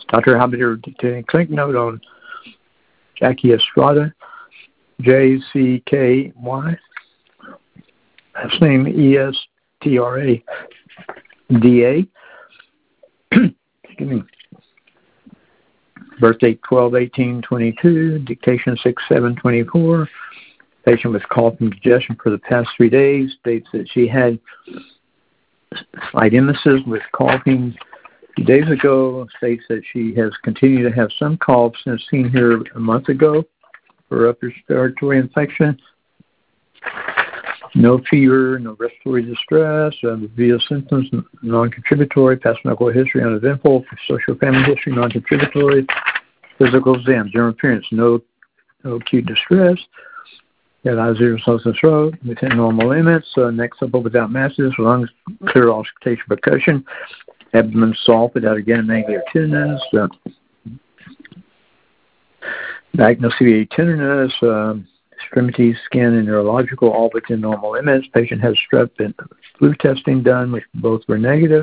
Dr. Habider did a clinic note on Jackie Estrada, Jcky, last name Estrada. Excuse me. Birth date 12/18/22, dictation 6/7/24. Patient with cough and congestion for the past 3 days. States that she had slight emesis with coughing a few days ago. States that she has continued to have some cough since seen her a month ago for upper respiratory infection. No fever, no respiratory distress, revealed symptoms, non-contributory, past medical history, uneventful, social family history, non-contributory, physical exam, general appearance, no acute distress, got eyes, ears, nose, and throat, within normal limits, neck supple without masses, lungs clear, auscultation, percussion, abdomen soft without again negative tenderness, diagnosed severe tenderness, extremities, skin, and neurological, all within normal limits. Patient has strep and flu testing done, which both were negative.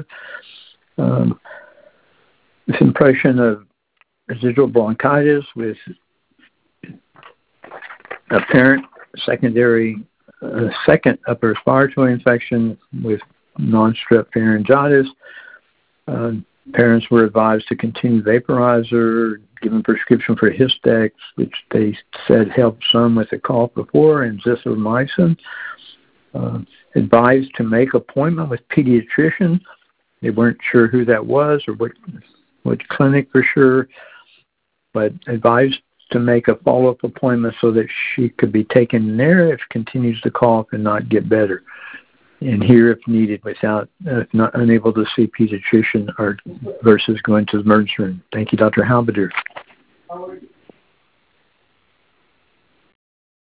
This impression of residual bronchitis with apparent secondary, second upper respiratory infection with non-strep pharyngitis. Parents were advised to continue vaporizer, given prescription for Histex, which they said helped some with the cough before, and zithromycin. Advised to make appointment with pediatrician. They weren't sure who that was or what clinic for sure, but advised to make a follow-up appointment so that she could be taken there if continues to cough and not get better, and here if needed without, if not unable to see pediatrician or versus going to the emergency room. Thank you, Dr. Halbeder.